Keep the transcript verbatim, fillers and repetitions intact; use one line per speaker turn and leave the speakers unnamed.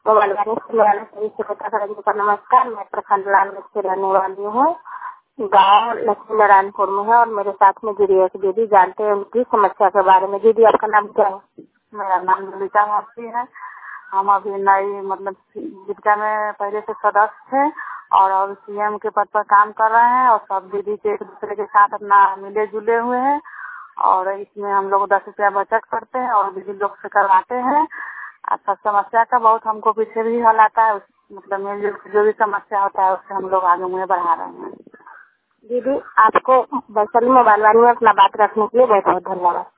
Mobile वाले से मेरा सभी श्रोता साथीयों को नमस्कार। मैं प्रखंड लालगंज से रहने वाली हूँ। गाँव लक्ष्मी नारायणपुर में है और मेरे साथ में जुड़ी एक दीदी, जानते हैं उनकी समस्या के बारे में। दीदी, आपका नाम क्या है?
मेरा नाम ललिता मासी है। हम अभी नई मतलब जीविका में पहले से सदस्य थे और अब सीएम के पद पर काम कर रहे हैं और सब दीदी के एक दूसरे के साथ अपना मिले जुले हुए हैं और इसमें हम लोग दस रुपया बचत करते हैं और दीदी लोग से करवाते हैं। सब समस्या का बहुत हमको पीछे भी हल आता है, मतलब मिलजुल जो भी समस्या होता है उससे हम लोग आगे मुझे बढ़ा रहे हैं।
दीदी, आपको वैशाली मोबाइल वाली में अपना बात रखने के लिए बहुत बहुत धन्यवाद।